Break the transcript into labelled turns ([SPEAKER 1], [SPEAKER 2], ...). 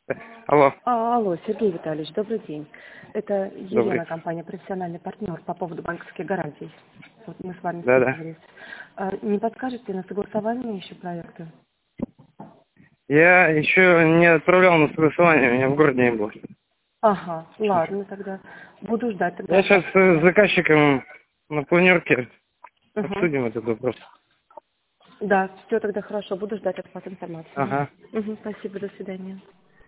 [SPEAKER 1] Алло.
[SPEAKER 2] Алло, Сергей Витальевич, добрый день. Это Елена,
[SPEAKER 1] Добрый.
[SPEAKER 2] компания «Профессиональный партнер» по поводу банковских гарантий. Вот мы с вами
[SPEAKER 1] Да-да.
[SPEAKER 2] встретились. Не подскажете на согласование еще проекта?
[SPEAKER 1] Я еще не отправлял на согласование, у меня в городе не было.
[SPEAKER 2] Ага, ладно тогда. Буду ждать тогда.
[SPEAKER 1] Я сейчас с заказчиком на планерке
[SPEAKER 2] Угу.
[SPEAKER 1] обсудим этот вопрос.
[SPEAKER 2] Да, все тогда хорошо. Буду ждать от вас информации.
[SPEAKER 1] Ага.
[SPEAKER 2] Угу, спасибо, до свидания.